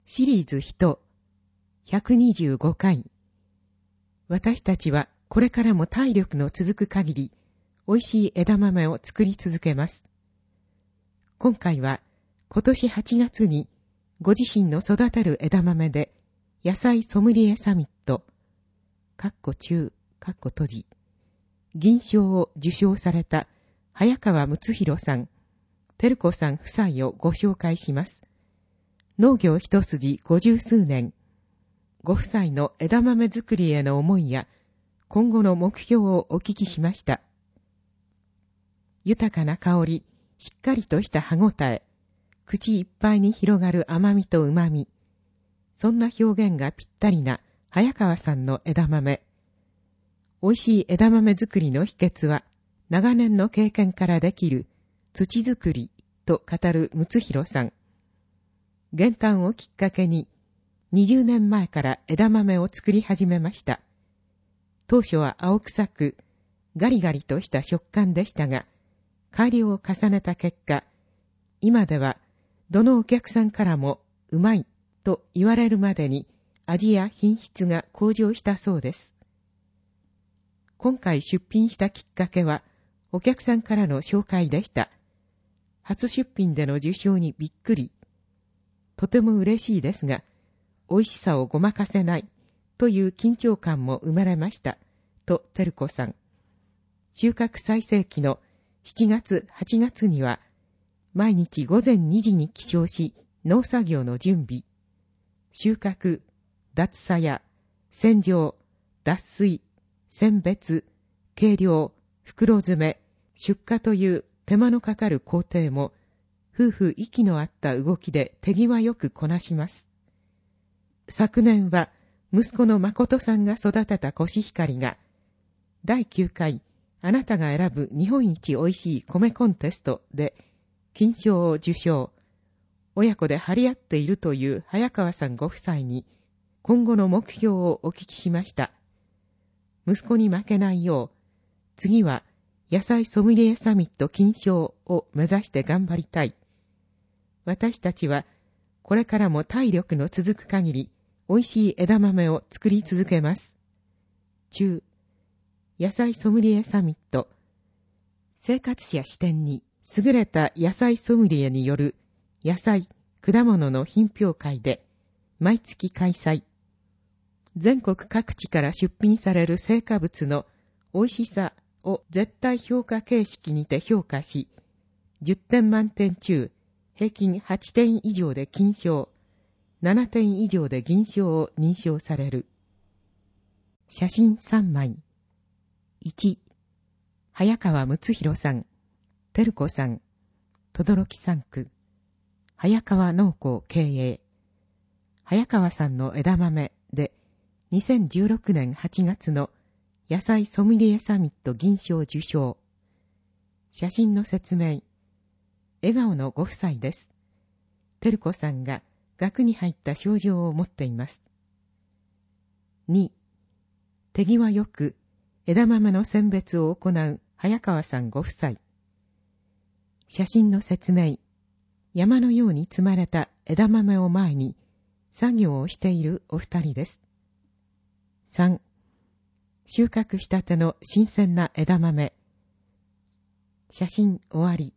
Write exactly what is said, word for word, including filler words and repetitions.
シリーズ人ひゃくにじゅうごかい。私たちはこれからも体力の続く限り、美味しい枝豆を作り続けます。今回は今年はちがつにご自身の育てる枝豆で野菜ソムリエサミット、かっこ中、かっこ閉じ、銀賞を受賞された早川睦弘さん、照子さん夫妻をご紹介します。農業一筋五十数年、ご夫妻の枝豆作りへの思いや今後の目標をお聞きしました。豊かな香り、しっかりとした歯ごたえ、口いっぱいに広がる甘みと旨み、そんな表現がぴったりな早川さんの枝豆。美味しい枝豆作りの秘訣は、長年の経験からできる土作りと語る睦弘さん。減反をきっかけに、にじゅうねんまえから枝豆を作り始めました。当初は青臭く、ガリガリとした食感でしたが、改良を重ねた結果、今ではどのお客さんからもうまいと言われるまでに味や品質が向上したそうです。今回出品したきっかけは、お客さんからの紹介でした。初出品での受賞にびっくり。とても嬉しいですが、美味しさをごまかせないという緊張感も生まれました、と照子さん。収穫最盛期のしちがつ、はちがつには、毎日午前にじに起床し、農作業の準備。収穫、脱さや、洗浄、脱水、選別、計量、袋詰め、出荷という手間のかかる工程も、夫婦息の合った動きで手際よくこなします。昨年は息子の誠さんが育てたコシヒカリがだいきゅうかいあなたが選ぶ日本一おいしい米コンテストで金賞を受賞。親子で張り合っているという早川さんご夫妻に今後の目標をお聞きしました。息子に負けないよう、次は野菜ソムリエサミット金賞を目指して頑張りたい。私たちはこれからも体力の続く限り美味しい枝豆を作り続けます。中、野菜ソムリエサミット。生活者視点に優れた野菜ソムリエによる野菜、果物の品評会で毎月開催。全国各地から出品される成果物の美味しさを絶対評価形式にて評価し、じゅってん満点中、平均はちてん以上で金賞、ななてん以上で銀賞を認証される。写真さんまい。いち、早川睦弘さん、照子さん、轟さん区、早川農工経営。早川さんの枝豆でにせんじゅうろくねんはちがつの野菜ソムリエサミット銀賞受賞。写真の説明。笑顔のご夫妻です。照子さんが額に入った賞状を持っています。に、手際よく枝豆の選別を行う早川さんご夫妻。写真の説明。山のように積まれた枝豆を前に作業をしているお二人です。さん、収穫したての新鮮な枝豆。写真終わり。